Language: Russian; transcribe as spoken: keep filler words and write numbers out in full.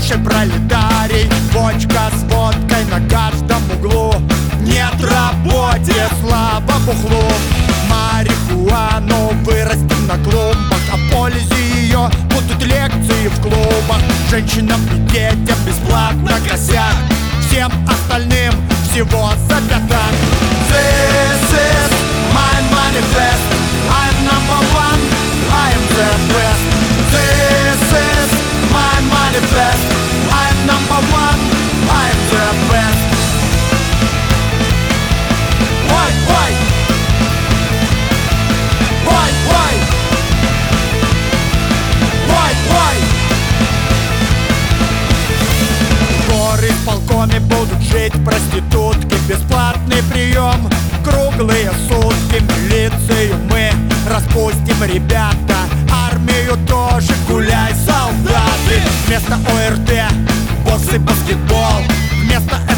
хороший пролетарий. Бочка с водкой на каждом углу. Нет работе, слава бухлу. Марихуану вырастим на клумбах, о пользе ее будут лекции в клубах. Женщинам и детям бесплатно косяк, всем остальным всего за пятак. This is my manifest. I'm number one, I am the best. This is my manifest. I'm number one, I am the best. Why, why? Why, why? Why, why? В горисполкоме будут жить проститутки. Бесплатный прием круглые сутки. Милицию мы распустим, ребята. Армию тоже, гуляй, солдаты. Вместо ОРТ бокс и баскетбол. Вместо